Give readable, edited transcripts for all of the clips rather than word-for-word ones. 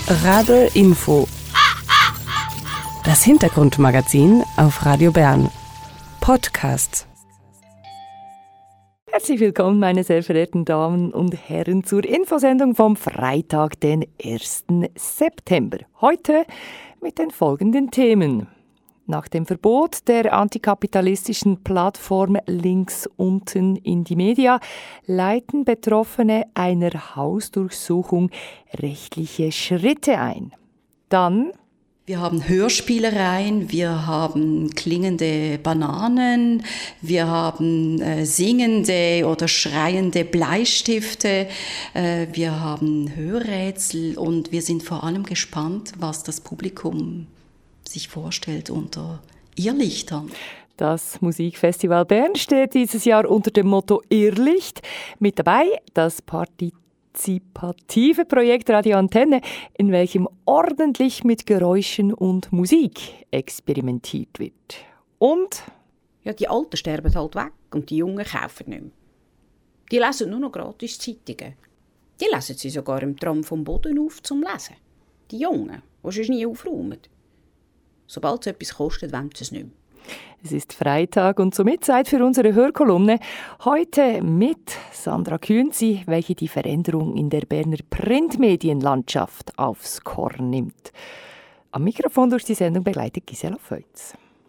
Radl Info. Das Hintergrundmagazin auf Radio Bern. Podcast. Herzlich willkommen, meine sehr verehrten Damen und Herren, zur Infosendung vom Freitag, den 1. September. Heute mit den folgenden Themen. Nach dem Verbot der antikapitalistischen Plattform Links unten in die Media leiten Betroffene einer Hausdurchsuchung rechtliche Schritte ein. Dann: Wir haben Hörspielereien, wir haben klingende Bananen, wir haben singende oder schreiende Bleistifte, wir haben Hörrätsel und wir sind vor allem gespannt, was das Publikum sich vorstellt unter Irrlichtern. Das Musikfestival Bern steht dieses Jahr unter dem Motto Irrlicht. Mit dabei das partizipative Projekt Radio Antenne, in welchem ordentlich mit Geräuschen und Musik experimentiert wird. Und ja, die Alten sterben halt weg und die Jungen kaufen nicht mehr. Die lesen nur noch gratis Zeitungen. Die lesen sie sogar im Tram vom Boden auf zum Lesen. Die Jungen, die sonst nie aufräumen. Sobald es etwas kostet, wollen sie es nicht mehr. Es ist Freitag und somit Zeit für unsere Hörkolumne. Heute mit Sandra Künzi, welche die Veränderung in der Berner Printmedienlandschaft aufs Korn nimmt. Am Mikrofon durch die Sendung begleitet Gisela Feutz.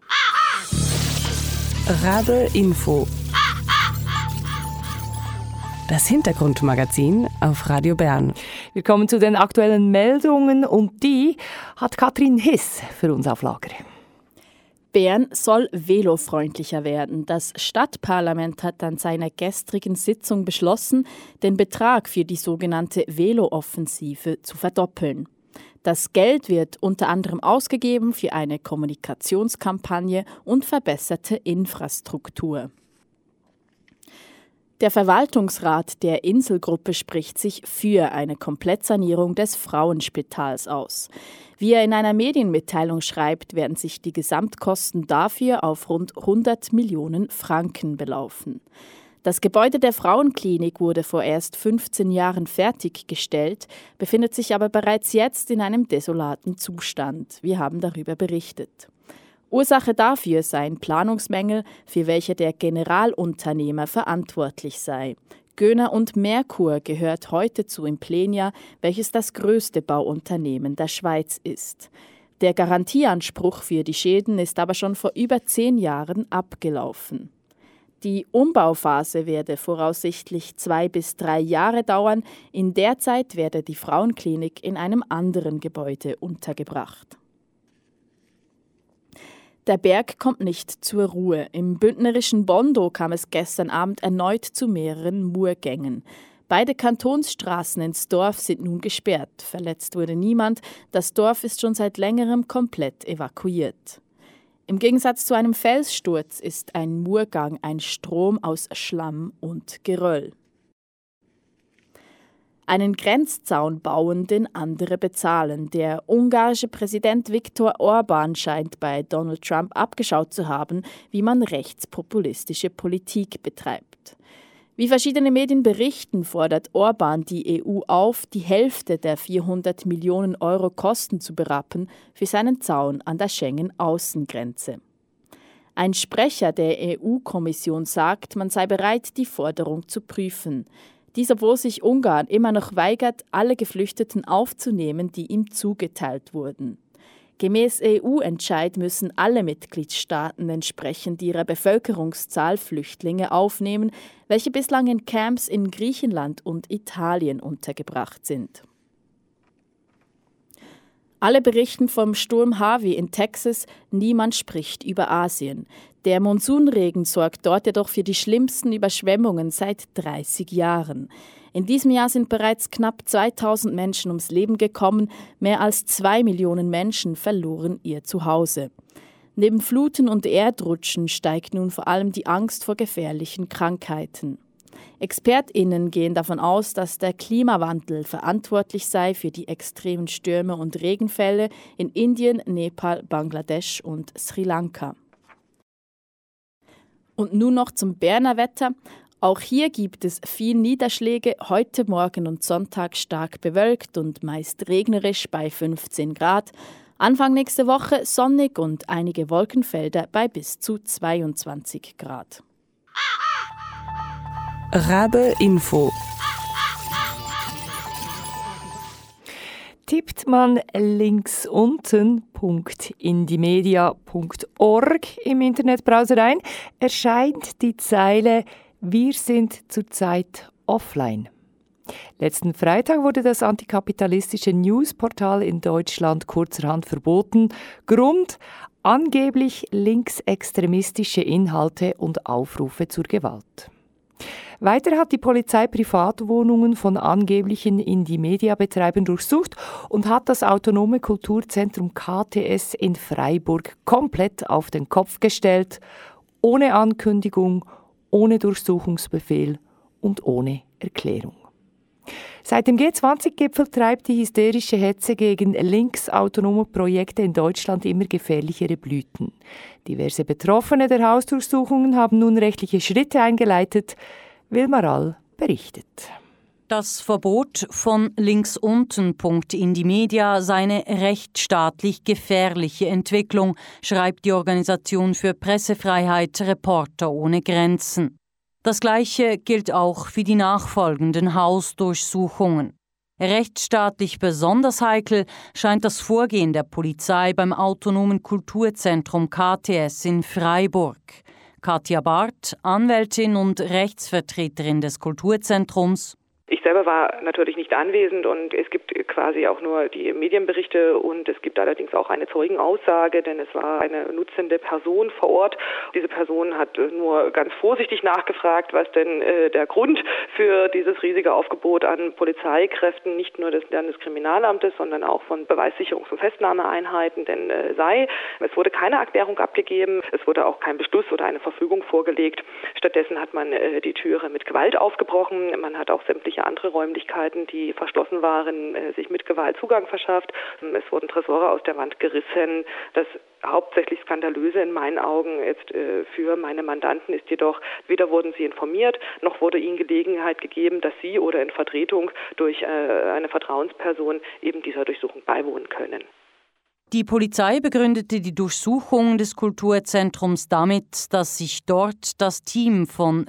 Radl Info. Das Hintergrundmagazin auf Radio Bern. Wir kommen zu den aktuellen Meldungen und die hat Katrin Hiss für uns auf Lager. Bern soll velofreundlicher werden. Das Stadtparlament hat an seiner gestrigen Sitzung beschlossen, den Betrag für die sogenannte Velo-Offensive zu verdoppeln. Das Geld wird unter anderem ausgegeben für eine Kommunikationskampagne und verbesserte Infrastruktur. Der Verwaltungsrat der Inselgruppe spricht sich für eine Komplettsanierung des Frauenspitals aus. Wie er in einer Medienmitteilung schreibt, werden sich die Gesamtkosten dafür auf rund 100 Millionen Franken belaufen. Das Gebäude der Frauenklinik wurde vor erst 15 Jahren fertiggestellt, befindet sich aber bereits jetzt in einem desolaten Zustand. Wir haben darüber berichtet. Ursache dafür seien Planungsmängel, für welche der Generalunternehmer verantwortlich sei. Göner und Merkur gehört heute zu Implenia, welches das größte Bauunternehmen der Schweiz ist. Der Garantieanspruch für die Schäden ist aber schon vor über 10 Jahren abgelaufen. Die Umbauphase werde voraussichtlich 2 bis 3 Jahre dauern. In der Zeit werde die Frauenklinik in einem anderen Gebäude untergebracht. Der Berg kommt nicht zur Ruhe. Im bündnerischen Bondo kam es gestern Abend erneut zu mehreren Murgängen. Beide Kantonsstraßen ins Dorf sind nun gesperrt. Verletzt wurde niemand. Das Dorf ist schon seit längerem komplett evakuiert. Im Gegensatz zu einem Felssturz ist ein Murgang ein Strom aus Schlamm und Geröll. Einen Grenzzaun bauen, den andere bezahlen. Der ungarische Präsident Viktor Orbán scheint bei Donald Trump abgeschaut zu haben, wie man rechtspopulistische Politik betreibt. Wie verschiedene Medien berichten, fordert Orbán die EU auf, die Hälfte der 400 Millionen Euro Kosten zu berappen für seinen Zaun an der Schengen-Außengrenze. Ein Sprecher der EU-Kommission sagt, man sei bereit, die Forderung zu prüfen. Dies, obwohl sich Ungarn immer noch weigert, alle Geflüchteten aufzunehmen, die ihm zugeteilt wurden. Gemäß EU-Entscheid müssen alle Mitgliedstaaten entsprechend ihrer Bevölkerungszahl Flüchtlinge aufnehmen, welche bislang in Camps in Griechenland und Italien untergebracht sind. Alle berichten vom Sturm Harvey in Texas, niemand spricht über Asien. Der Monsunregen sorgt dort jedoch für die schlimmsten Überschwemmungen seit 30 Jahren. In diesem Jahr sind bereits knapp 2000 Menschen ums Leben gekommen, mehr als 2 Millionen Menschen verloren ihr Zuhause. Neben Fluten und Erdrutschen steigt nun vor allem die Angst vor gefährlichen Krankheiten. ExpertInnen gehen davon aus, dass der Klimawandel verantwortlich sei für die extremen Stürme und Regenfälle in Indien, Nepal, Bangladesch und Sri Lanka. Und nun noch zum Berner Wetter. Auch hier gibt es viel Niederschläge, heute Morgen und Sonntag stark bewölkt und meist regnerisch bei 15 Grad. Anfang nächste Woche sonnig und einige Wolkenfelder bei bis zu 22 Grad. Rabe Info. Tippt man links unten .indimedia.org im Internetbrowser ein, erscheint die Zeile „Wir sind zurzeit offline". Letzten Freitag wurde das antikapitalistische Newsportal in Deutschland kurzerhand verboten. Grund: angeblich linksextremistische Inhalte und Aufrufe zur Gewalt. Weiter hat die Polizei Privatwohnungen von angeblichen Indie-Media-Betreibern durchsucht und hat das autonome Kulturzentrum KTS in Freiburg komplett auf den Kopf gestellt, ohne Ankündigung, ohne Durchsuchungsbefehl und ohne Erklärung. Seit dem G20-Gipfel treibt die hysterische Hetze gegen linksautonome Projekte in Deutschland immer gefährlichere Blüten. Diverse Betroffene der Hausdurchsuchungen haben nun rechtliche Schritte eingeleitet. Wilma Rall berichtet. Das Verbot von linksunten.indimedia sei eine rechtsstaatlich gefährliche Entwicklung, schreibt die Organisation für Pressefreiheit Reporter ohne Grenzen. Das Gleiche gilt auch für die nachfolgenden Hausdurchsuchungen. Rechtsstaatlich besonders heikel scheint das Vorgehen der Polizei beim autonomen Kulturzentrum KTS in Freiburg. Katja Barth, Anwältin und Rechtsvertreterin des Kulturzentrums. Ich selber war natürlich nicht anwesend und es gibt quasi auch nur die Medienberichte und es gibt allerdings auch eine Zeugenaussage, denn es war eine nutzende Person vor Ort. Diese Person hat nur ganz vorsichtig nachgefragt, was denn der Grund für dieses riesige Aufgebot an Polizeikräften, nicht nur des Landeskriminalamtes, sondern auch von Beweissicherungs- und Festnahmeeinheiten denn sei. Es wurde keine Erklärung abgegeben, es wurde auch kein Beschluss oder eine Verfügung vorgelegt. Stattdessen hat man die Türe mit Gewalt aufgebrochen, man hat auch sämtliche andere Räumlichkeiten, die verschlossen waren, sich mit Gewalt Zugang verschafft. Es wurden Tresore aus der Wand gerissen. Das hauptsächlich Skandalöse in meinen Augen jetzt für meine Mandanten ist jedoch, weder wurden sie informiert, noch wurde ihnen Gelegenheit gegeben, dass sie oder in Vertretung durch eine Vertrauensperson eben dieser Durchsuchung beiwohnen können. Die Polizei begründete die Durchsuchung des Kulturzentrums damit, dass sich dort das Team von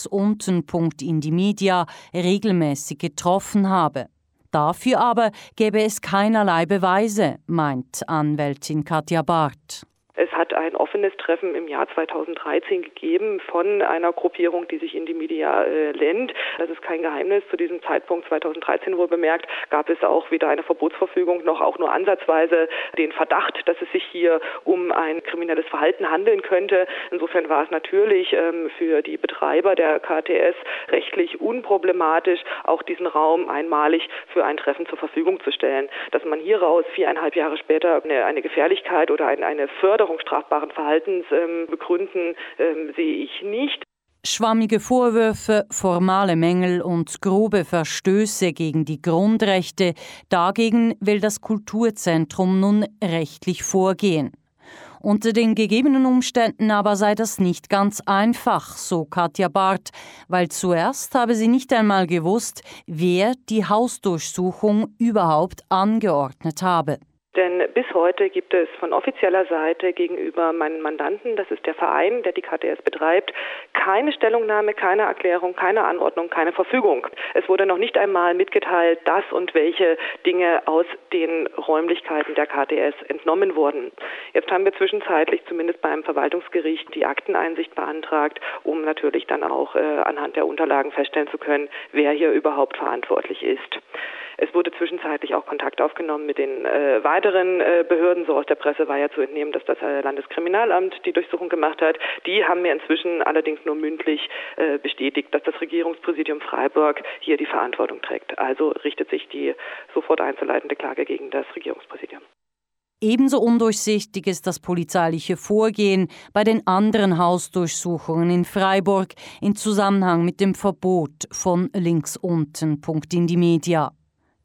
linksunten.indimedia regelmäßig getroffen habe. Dafür aber gäbe es keinerlei Beweise, meint Anwältin Katja Barth. Es hat ein offenes Treffen im Jahr 2013 gegeben von einer Gruppierung, die sich Indie-Media nennt. Das ist kein Geheimnis. Zu diesem Zeitpunkt, 2013 wohl bemerkt, gab es auch weder eine Verbotsverfügung noch auch nur ansatzweise den Verdacht, dass es sich hier um ein kriminelles Verhalten handeln könnte. Insofern war es natürlich für die Betreiber der KTS rechtlich unproblematisch, auch diesen Raum einmalig für ein Treffen zur Verfügung zu stellen. Dass man hieraus 4,5 Jahre später eine Gefährlichkeit oder eine Förderung strafbaren Verhaltens begründen, sehe ich nicht. Schwammige Vorwürfe, formale Mängel und grobe Verstöße gegen die Grundrechte, dagegen will das Kulturzentrum nun rechtlich vorgehen. Unter den gegebenen Umständen aber sei das nicht ganz einfach, so Katja Barth, weil zuerst habe sie nicht einmal gewusst, wer die Hausdurchsuchung überhaupt angeordnet habe. Denn bis heute gibt es von offizieller Seite gegenüber meinen Mandanten, das ist der Verein, der die KTS betreibt, keine Stellungnahme, keine Erklärung, keine Anordnung, keine Verfügung. Es wurde noch nicht einmal mitgeteilt, dass und welche Dinge aus den Räumlichkeiten der KTS entnommen wurden. Jetzt haben wir zwischenzeitlich zumindest beim Verwaltungsgericht die Akteneinsicht beantragt, um natürlich dann auch anhand der Unterlagen feststellen zu können, wer hier überhaupt verantwortlich ist. Es wurde zwischenzeitlich auch Kontakt aufgenommen mit den weiteren Behörden. So aus der Presse war ja zu entnehmen, dass das Landeskriminalamt die Durchsuchung gemacht hat. Die haben mir inzwischen allerdings nur mündlich bestätigt, dass das Regierungspräsidium Freiburg hier die Verantwortung trägt. Also richtet sich die sofort einzuleitende Klage gegen das Regierungspräsidium. Ebenso undurchsichtig ist das polizeiliche Vorgehen bei den anderen Hausdurchsuchungen in Freiburg in Zusammenhang mit dem Verbot von linksunten.indimedia.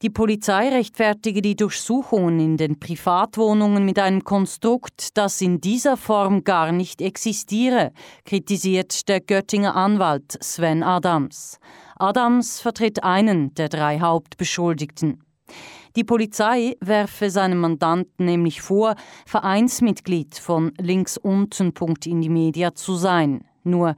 Die Polizei rechtfertige die Durchsuchungen in den Privatwohnungen mit einem Konstrukt, das in dieser Form gar nicht existiere, kritisiert der Göttinger Anwalt Sven Adams. Adams vertritt einen der 3 Hauptbeschuldigten. Die Polizei werfe seinem Mandanten nämlich vor, Vereinsmitglied von linksunten.indimedia zu sein. Nur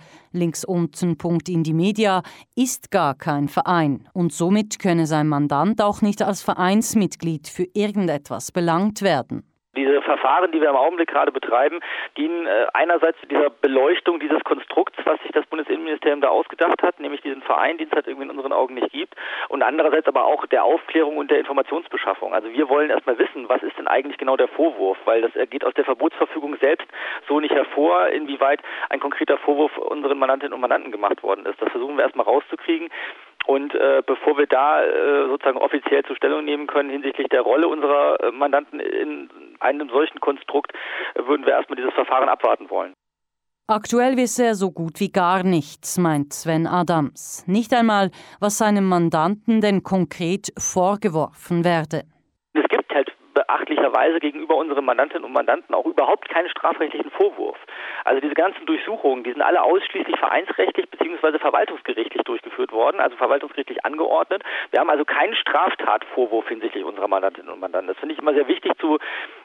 linksunten.indimedia ist gar kein Verein und somit könne sein Mandant auch nicht als Vereinsmitglied für irgendetwas belangt werden. Diese Verfahren, die wir im Augenblick gerade betreiben, dienen einerseits dieser Beleuchtung dieses Konstrukts, was sich das Bundesinnenministerium da ausgedacht hat, nämlich diesen Verein, den es halt irgendwie in unseren Augen nicht gibt, und andererseits aber auch der Aufklärung und der Informationsbeschaffung. Also wir wollen erstmal wissen, was ist denn eigentlich genau der Vorwurf, weil das geht aus der Verbotsverfügung selbst so nicht hervor, inwieweit ein konkreter Vorwurf unseren Mandantinnen und Mandanten gemacht worden ist. Das versuchen wir erstmal rauszukriegen. Und bevor wir da sozusagen offiziell zur Stellung nehmen können hinsichtlich der Rolle unserer Mandanten in einem solchen Konstrukt, würden wir erstmal dieses Verfahren abwarten wollen. Aktuell wisse er so gut wie gar nichts, meint Sven Adams. Nicht einmal, was seinem Mandanten denn konkret vorgeworfen werde. Es gibt halt beachtlicherweise gegenüber unseren Mandantinnen und Mandanten auch überhaupt keinen strafrechtlichen Vorwurf. Also diese ganzen Durchsuchungen, die sind alle ausschließlich vereinsrechtlich bzw. verwaltungsgerichtlich durchgeführt worden, also verwaltungsgerichtlich angeordnet. Wir haben also keinen Straftatvorwurf hinsichtlich unserer Mandantinnen und Mandanten. Das finde ich immer sehr wichtig zu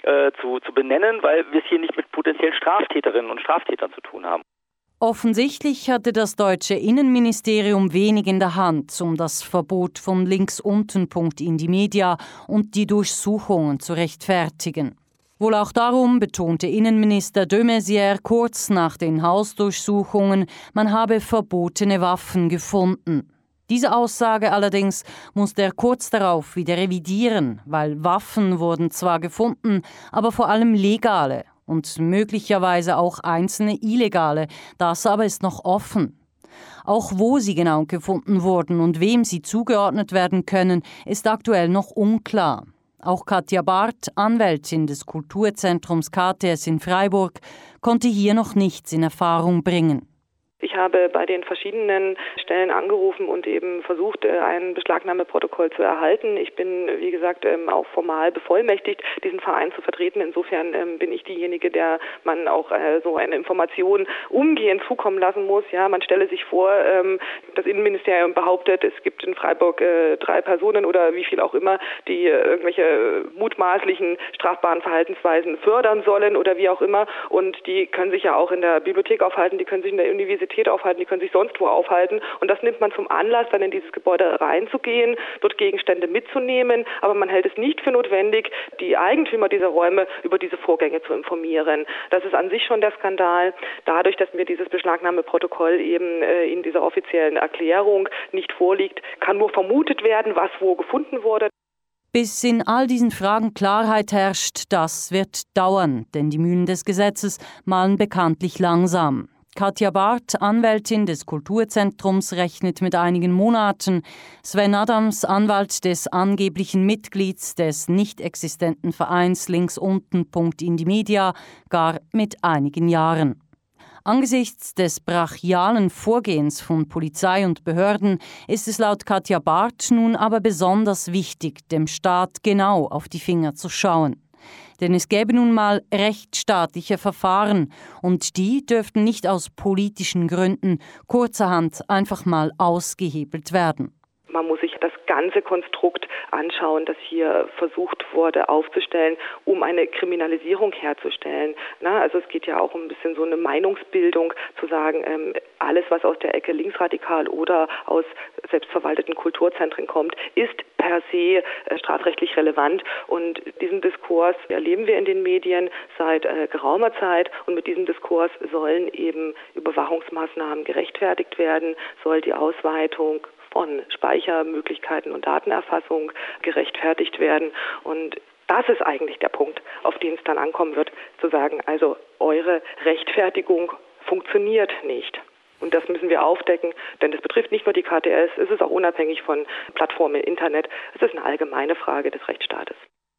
benennen, weil wir es hier nicht mit potenziellen Straftäterinnen und Straftätern zu tun haben. Offensichtlich hatte das deutsche Innenministerium wenig in der Hand, um das Verbot von linksunten.indimedia und die Durchsuchungen zu rechtfertigen. Wohl auch darum betonte Innenminister de Maizière kurz nach den Hausdurchsuchungen, man habe verbotene Waffen gefunden. Diese Aussage allerdings musste er kurz darauf wieder revidieren, weil Waffen wurden zwar gefunden, aber vor allem legale und möglicherweise auch einzelne illegale, das aber ist noch offen. Auch wo sie genau gefunden wurden und wem sie zugeordnet werden können, ist aktuell noch unklar. Auch Katja Barth, Anwältin des Kulturzentrums KTS in Freiburg, konnte hier noch nichts in Erfahrung bringen. Ich habe bei den verschiedenen Stellen angerufen und eben versucht, ein Beschlagnahmeprotokoll zu erhalten. Ich bin, wie gesagt, auch formal bevollmächtigt, diesen Verein zu vertreten. Insofern bin ich diejenige, der man auch so eine Information umgehend zukommen lassen muss. Ja, man stelle sich vor, das Innenministerium behauptet, es gibt in Freiburg 3 Personen oder wie viel auch immer, die irgendwelche mutmaßlichen strafbaren Verhaltensweisen fördern sollen oder wie auch immer. Und die können sich ja auch in der Bibliothek aufhalten, die können sich in der Universität aufhalten, die können sich sonst wo aufhalten. Und das nimmt man zum Anlass, dann in dieses Gebäude reinzugehen, dort Gegenstände mitzunehmen. Aber man hält es nicht für notwendig, die Eigentümer dieser Räume über diese Vorgänge zu informieren. Das ist an sich schon der Skandal. Dadurch, dass mir dieses Beschlagnahmeprotokoll eben in dieser offiziellen Erklärung nicht vorliegt, kann nur vermutet werden, was wo gefunden wurde. Bis in all diesen Fragen Klarheit herrscht, das wird dauern, denn die Mühlen des Gesetzes mahlen bekanntlich langsam. Katja Barth, Anwältin des Kulturzentrums, rechnet mit einigen Monaten. Sven Adams, Anwalt des angeblichen Mitglieds des nicht existenten Vereins linksunten.indimedia, gar mit einigen Jahren. Angesichts des brachialen Vorgehens von Polizei und Behörden ist es laut Katja Barth nun aber besonders wichtig, dem Staat genau auf die Finger zu schauen. Denn es gäbe nun mal rechtsstaatliche Verfahren und die dürften nicht aus politischen Gründen kurzerhand einfach mal ausgehebelt werden. Man muss sich das ganze Konstrukt anschauen, das hier versucht wurde aufzustellen, um eine Kriminalisierung herzustellen. Also es geht ja auch um ein bisschen so eine Meinungsbildung, zu sagen, alles, was aus der Ecke linksradikal oder aus selbstverwalteten Kulturzentren kommt, ist per se strafrechtlich relevant. Und diesen Diskurs erleben wir in den Medien seit geraumer Zeit. Und mit diesem Diskurs sollen eben Überwachungsmaßnahmen gerechtfertigt werden, soll die Ausweitung von Speichermöglichkeiten und Datenerfassung gerechtfertigt werden. Und das ist eigentlich der Punkt, auf den es dann ankommen wird, zu sagen, also eure Rechtfertigung funktioniert nicht. Und das müssen wir aufdecken, denn das betrifft nicht nur die KTS, es ist auch unabhängig von Plattformen im Internet. Es ist eine allgemeine Frage des Rechtsstaates.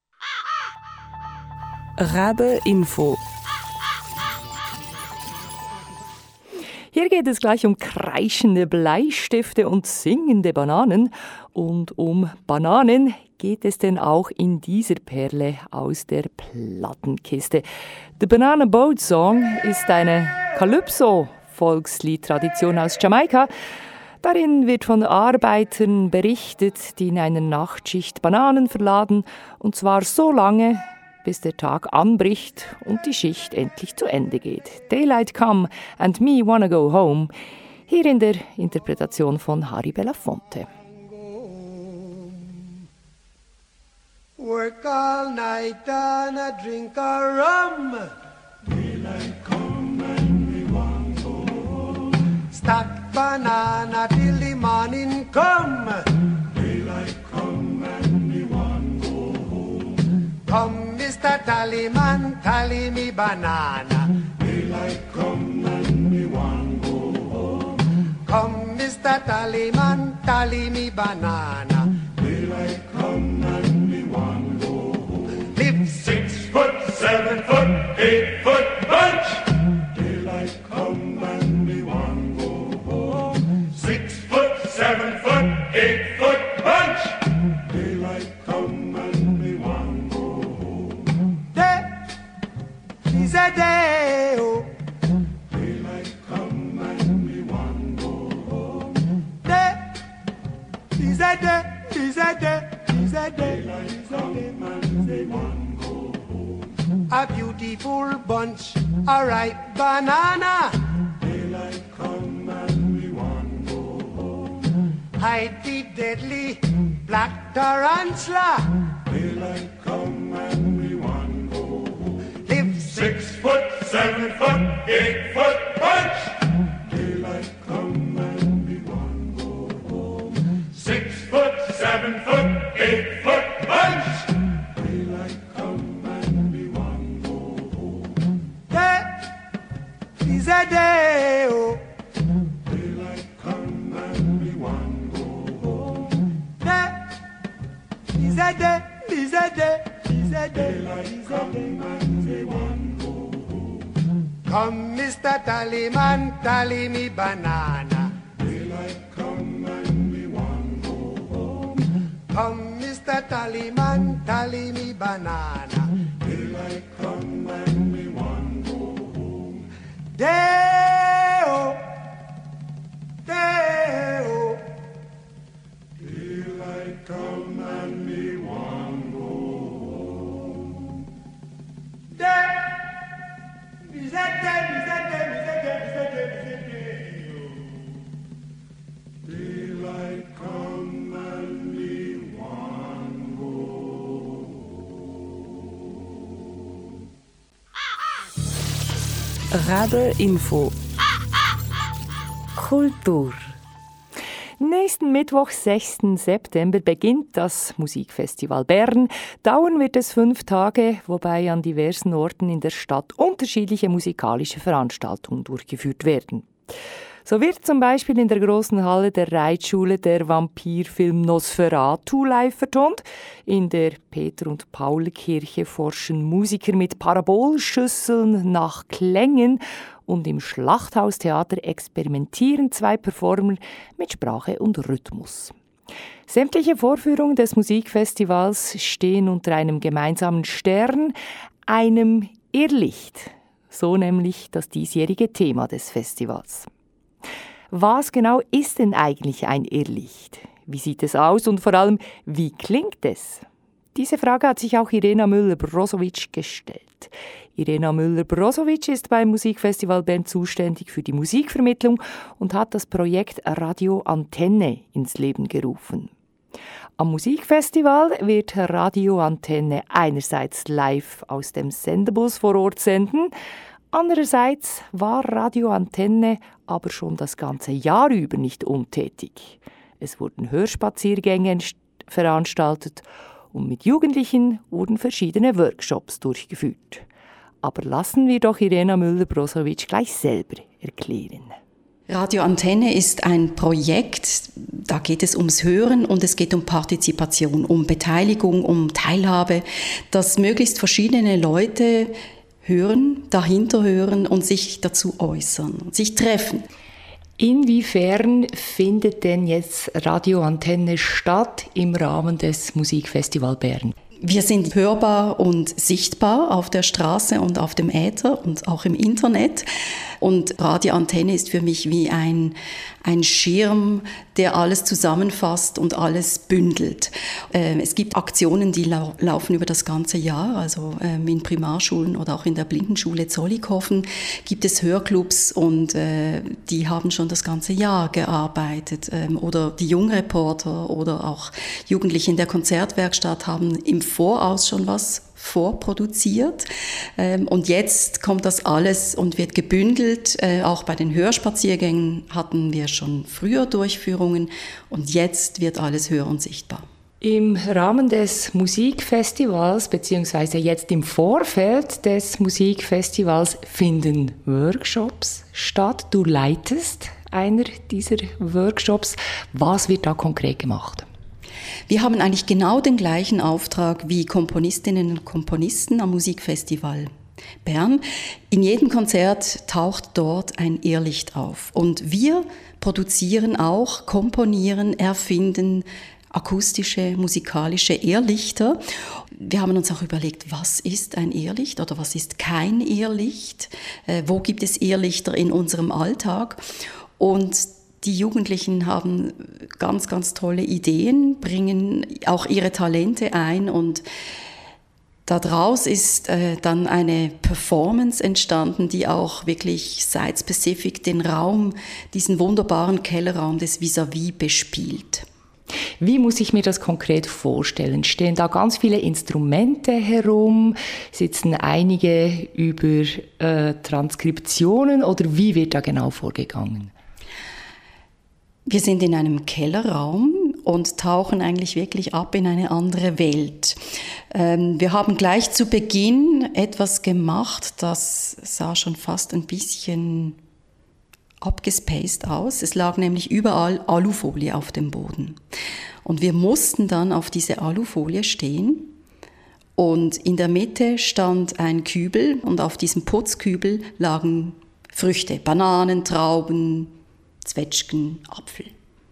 Rabe Info. Hier geht es gleich um kreischende Bleistifte und singende Bananen und um Bananen geht es denn auch in dieser Perle aus der Plattenkiste. The Banana Boat Song ist eine Calypso-Volksliedtradition aus Jamaika. Darin wird von Arbeitern berichtet, die in einer Nachtschicht Bananen verladen, und zwar so lange, bis der Tag anbricht und die Schicht endlich zu Ende geht. Daylight Come and Me Wanna Go Home, hier in der Interpretation von Harry Belafonte. Work all night and a drink a rum. Daylight come and we want go home. Stack banana till the morning come. Daylight come and we want go home. Come, Mr. Tallyman, tally me banana. Daylight come and we want go home. Come, Mr. Tallyman, tally me banana. Daylight come and we want go home. Live 6 foot, 7 foot, 8 foot bunch. Daylight come and we want go home. 6 foot, 7 foot, 8 foot bunch. Daylight come and we want go home. Day is a day, oh. Daylight come and we want go home. Day is a day. Is a day, is a day, is a day, man, they want go home. A beautiful bunch, a ripe banana. Daylight come and we want go home. Hide the deadly black tarantula. Daylight come and we want go home. Live 6 foot, 7 foot, 8 foot bunch. Daylight come and we want go home. 6 foot, 7 foot, 8 foot bunch. Daylight come and we want go home. Day is a day, oh. Daylight come and we want go home. Day is a day, is a day, is a day. Daylight come and we want go home. Come, Mr. Tallyman, tally me banana. Daylight come and we want go home. Come, Mr. Tallyman, tally me banana. Daylight come and we want go home. Day-o, day-o. Daylight come and we want go home. Day, is that day, is that day, is that day, is that day, is that day. Daylight come and we want go home. Radio Info. Kultur. Nächsten Mittwoch, 6. September, beginnt das Musikfestival Bern. Dauern wird es 5 Tage, wobei an diversen Orten in der Stadt unterschiedliche musikalische Veranstaltungen durchgeführt werden. So wird zum Beispiel in der großen Halle der Reitschule der Vampirfilm Nosferatu live vertont. In der Peter- und Paul-Kirche forschen Musiker mit Parabolschüsseln nach Klängen und im Schlachthaustheater experimentieren 2 Performer mit Sprache und Rhythmus. Sämtliche Vorführungen des Musikfestivals stehen unter einem gemeinsamen Stern, einem Irrlicht. So nämlich das diesjährige Thema des Festivals. Was genau ist denn eigentlich ein Irrlicht? Wie sieht es aus und vor allem, wie klingt es? Diese Frage hat sich auch Irena Müller-Brozowitsch gestellt. Irena Müller-Brozowitsch ist beim Musikfestival Bern zuständig für die Musikvermittlung und hat das Projekt Radio Antenne ins Leben gerufen. Am Musikfestival wird Radio Antenne einerseits live aus dem Sendebus vor Ort senden, andererseits war Radio Antenne aber schon das ganze Jahr über nicht untätig. Es wurden Hörspaziergänge veranstaltet und mit Jugendlichen wurden verschiedene Workshops durchgeführt. Aber lassen wir doch Irena Müller-Brozowitsch gleich selber erklären. Radio Antenne ist ein Projekt, da geht es ums Hören und es geht um Partizipation, um Beteiligung, um Teilhabe, dass möglichst verschiedene Leute hören, dahinter hören und sich dazu äußern, sich treffen. Inwiefern findet denn jetzt Radio Antenne statt im Rahmen des Musikfestival Bern? Wir sind hörbar und sichtbar auf der Straße und auf dem Äther und auch im Internet. Und Radio Antenne ist für mich wie ein Schirm, der alles zusammenfasst und alles bündelt. Es gibt Aktionen, die laufen über das ganze Jahr. Also in Primarschulen oder auch in der Blindenschule Zollikofen gibt es Hörclubs und die haben schon das ganze Jahr gearbeitet. Oder die Jungreporter oder auch Jugendliche in der Konzertwerkstatt haben im Voraus schon was vorproduziert. Und jetzt kommt das alles und wird gebündelt. Auch bei den Hörspaziergängen hatten wir schon früher Durchführungen und jetzt wird alles hör- und sichtbar. Im Rahmen des Musikfestivals beziehungsweise jetzt im Vorfeld des Musikfestivals finden Workshops statt. Du leitest einer dieser Workshops. Was wird da konkret gemacht? Wir haben eigentlich genau den gleichen Auftrag wie Komponistinnen und Komponisten am Musikfestival Bern. In jedem Konzert taucht dort ein Irrlicht auf. Und wir produzieren auch, komponieren, erfinden akustische, musikalische Irrlichter. Wir haben uns auch überlegt, was ist ein Irrlicht oder was ist kein Irrlicht? Wo gibt es Irrlichter in unserem Alltag? Und die Jugendlichen haben ganz, ganz tolle Ideen, bringen auch ihre Talente ein und daraus ist dann eine Performance entstanden, die auch wirklich site-specific den Raum, diesen wunderbaren Kellerraum des Vis-à-vis bespielt. Wie muss ich mir das konkret vorstellen? Stehen da ganz viele Instrumente herum? Sitzen einige über Transkriptionen oder wie wird da genau vorgegangen? Wir sind in einem Kellerraum und tauchen eigentlich wirklich ab in eine andere Welt. Wir haben gleich zu Beginn etwas gemacht, das sah schon fast ein bisschen abgespaced aus. Es lag nämlich überall Alufolie auf dem Boden. Und wir mussten dann auf diese Alufolie stehen und in der Mitte stand ein Kübel und auf diesem Putzkübel lagen Früchte, Bananen, Trauben, Zwetschgen, Apfel.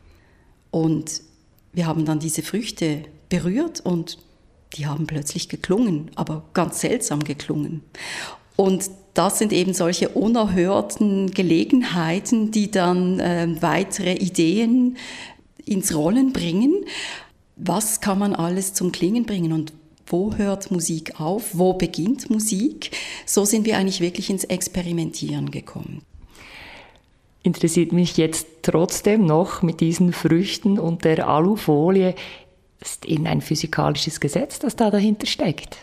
Und wir haben dann diese Früchte berührt und die haben plötzlich geklungen, aber ganz seltsam geklungen. Und das sind eben solche unerhörten Gelegenheiten, die dann weitere Ideen ins Rollen bringen. Was kann man alles zum Klingen bringen und wo hört Musik auf, wo beginnt Musik? So sind wir eigentlich wirklich ins Experimentieren gekommen. Interessiert mich jetzt trotzdem noch mit diesen Früchten und der Alufolie. Ist eben ein physikalisches Gesetz, das da dahinter steckt?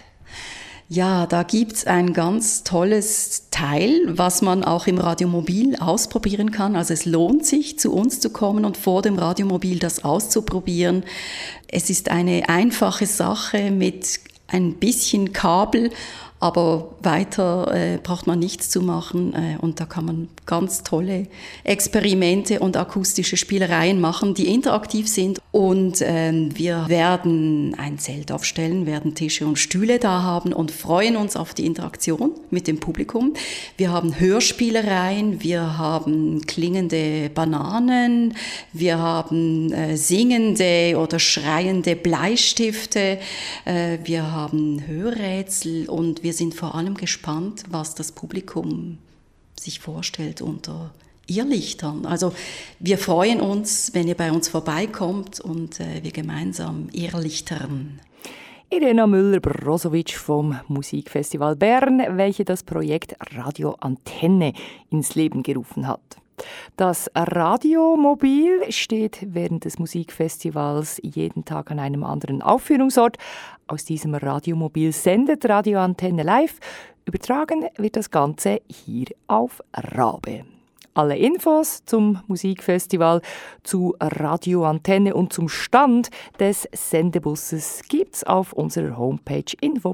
Ja, da gibt's ein ganz tolles Teil, was man auch im Radiomobil ausprobieren kann. Also es lohnt sich, zu uns zu kommen und vor dem Radiomobil das auszuprobieren. Es ist eine einfache Sache mit ein bisschen Kabel, aber weiter braucht man nichts zu machen und da kann man ganz tolle Experimente und akustische Spielereien machen, die interaktiv sind. Und wir werden ein Zelt aufstellen, werden Tische und Stühle da haben und freuen uns auf die Interaktion mit dem Publikum. Wir haben Hörspielereien, wir haben klingende Bananen, wir haben singende oder schreiende Bleistifte, wir haben Hörrätsel und wir sind vor allem gespannt, was das Publikum sich vorstellt unter Irrlichtern. Also wir freuen uns, wenn ihr bei uns vorbeikommt und wir gemeinsam irrlichtern. Irena Müller-Brozovic vom Musikfestival Bern, welche das Projekt Radio Antenne ins Leben gerufen hat. Das Radiomobil steht während des Musikfestivals jeden Tag an einem anderen Aufführungsort. Aus diesem Radiomobil sendet Radio Antenne live. Übertragen wird das Ganze hier auf Rabe. Alle Infos zum Musikfestival, zu Radio Antenne und zum Stand des Sendebusses gibt's auf unserer Homepage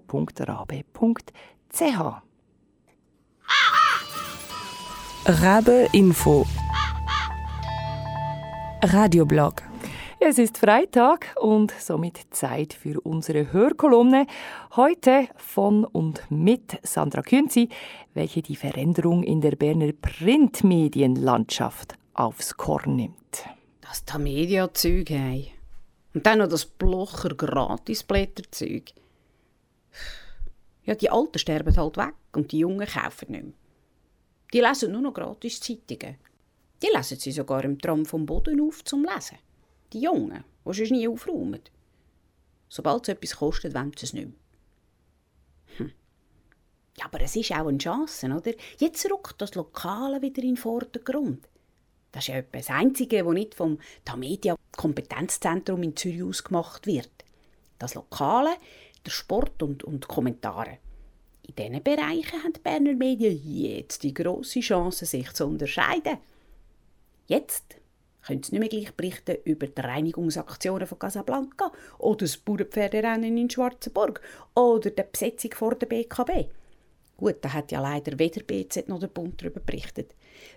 info.rabe.ch. Rabe Info. Radioblog. Es ist Freitag und somit Zeit für unsere Hörkolumne. Heute von und mit Sandra Künzi, welche die Veränderung in der Berner Printmedienlandschaft aufs Korn nimmt. Das Tamedia-Zeug, hey. Und dann noch das Blocher-Gratis-Blätterzeug. Ja, die Alten sterben halt weg und die Jungen kaufen nicht mehr. Die lesen nur noch Gratis-Zeitungen. Die lesen sie sogar im Tram vom Boden auf zum Lesen. Die Jungen, die sonst nie aufräumen. Sobald es etwas kostet, wollen sie es nicht mehr. Ja, aber es ist auch eine Chance, oder? Jetzt rückt das Lokale wieder in den Vordergrund. Das ist ja etwa das Einzige, das nicht vom Tamedia Kompetenzzentrum in Zürich aus gemacht wird. Das Lokale, der Sport und Kommentare. In diesen Bereichen haben die Berner Medien jetzt die grosse Chance, sich zu unterscheiden. Jetzt können sie nicht mehr gleich berichten über die Reinigungsaktionen von Casablanca oder das Bauernpferderennen in Schwarzenburg oder die Besetzung vor der BKB. Gut, da hat ja leider weder BZ noch der Bund darüber berichtet.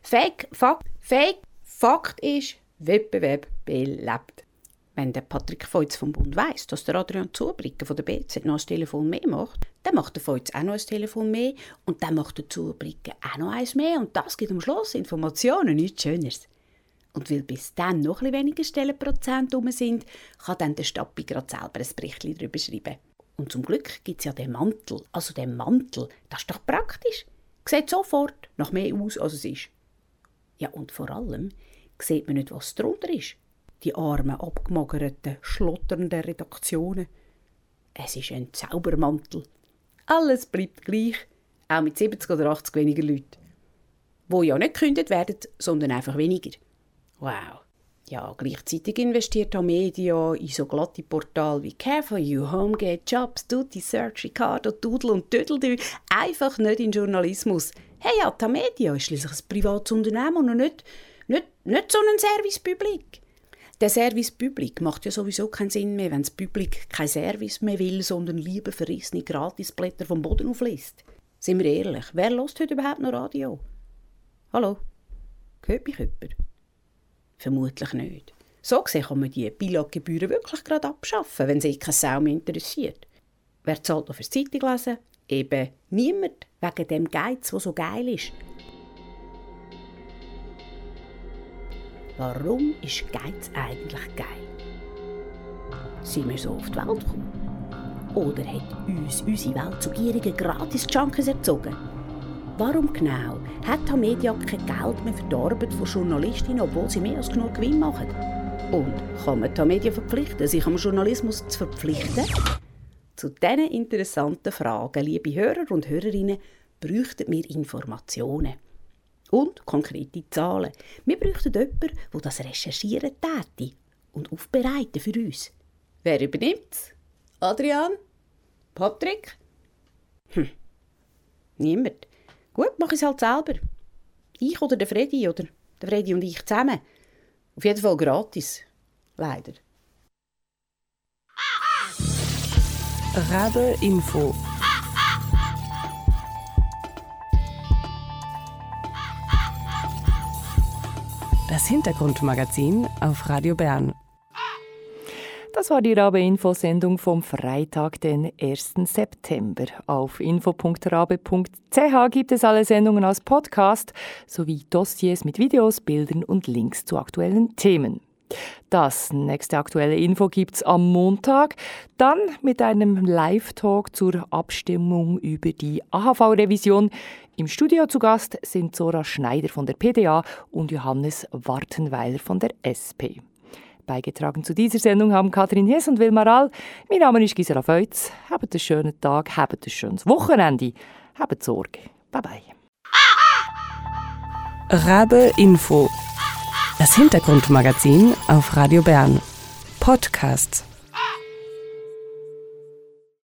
Fakt ist, Wettbewerb belebt. Wenn der Patrick Feutz vom Bund weiss, dass der Adrian Zubricker von der BZ noch ein Telefon mehr macht, dann macht der Feutz auch noch ein Telefon mehr und dann macht der Zubricker auch noch eins mehr und das gibt am Schluss Informationen, nichts Schöneres. Und weil bis dann noch ein bisschen weniger Stellenprozent rum sind, kann dann der Stappi gerade selber ein Bericht darüber schreiben. Und zum Glück gibt es ja den Mantel. Also den Mantel, das ist doch praktisch. Sieht sofort nach mehr aus, als es ist. Ja, und vor allem sieht man nicht, was drunter ist. Die armen, abgemagerten, schlotternden Redaktionen. Es ist ein Zaubermantel. Alles bleibt gleich, auch mit 70 oder 80 weniger Leuten. Die ja nicht gekündigt werden, sondern einfach weniger. Wow. Ja, gleichzeitig investiert Tamedia in so glatte Portale wie Care for You, Homegate, Jobs, Tutti, Search, Ricardo, Doodle und Dödeldü. Einfach nicht in Journalismus. Hey, ja, Tamedia ist schließlich ein privates Unternehmen und nicht so ein Service-Public. Der Service-Public macht ja sowieso keinen Sinn mehr, wenn das Public kein Service mehr will, sondern lieber verrissene Gratisblätter vom Boden aufliest. Sind wir ehrlich, wer hört heute überhaupt noch Radio? Hallo? Hört mich jemand? Vermutlich nicht. So gesehen kann man die Bilaggebühren wirklich gerade abschaffen, wenn sich keine Sau mehr interessiert. Wer zahlt noch fürs Zeitunglesen? Eben niemand, wegen dem Geiz, der so geil ist. Warum ist Geiz eigentlich geil? Sind wir so auf die Welt gekommen? Oder hat uns unsere Welt zu gierigen Gratis-Junkies erzogen? Warum genau hat Tamedia kein Geld mehr für die Arbeit von Journalistinnen, obwohl sie mehr als genug Gewinn machen? Und kann man Tamedia verpflichten, sich am Journalismus zu verpflichten? Zu diesen interessanten Fragen, liebe Hörer und Hörerinnen, bräuchten wir Informationen. Und konkrete Zahlen. Wir bräuchten jemanden, der das Recherchieren täte und aufbereiten für uns. Wer übernimmt's? Adrian? Patrick? Niemand. Gut, mach ich es halt selber. Ich oder der Freddy und ich zusammen. Auf jeden Fall gratis. Leider. Rabe Info. Das Hintergrundmagazin auf Radio Bern. Das war die Rabe-Info-Sendung vom Freitag, den 1. September. Auf info.rabe.ch gibt es alle Sendungen als Podcast sowie Dossiers mit Videos, Bildern und Links zu aktuellen Themen. Das nächste aktuelle Info gibt's am Montag, dann mit einem Live-Talk zur Abstimmung über die AHV-Revision. Im Studio zu Gast sind Zora Schneider von der PDA und Johannes Wartenweiler von der SP. Beigetragen zu dieser Sendung haben Katrin Hess und Wilmar All. Mein Name ist Gisela Feutz. Habt einen schönen Tag, habt ein schönes Wochenende. Habt Sorge. Bye bye. Rabe Info. Das Hintergrundmagazin auf Radio Bern. Podcasts.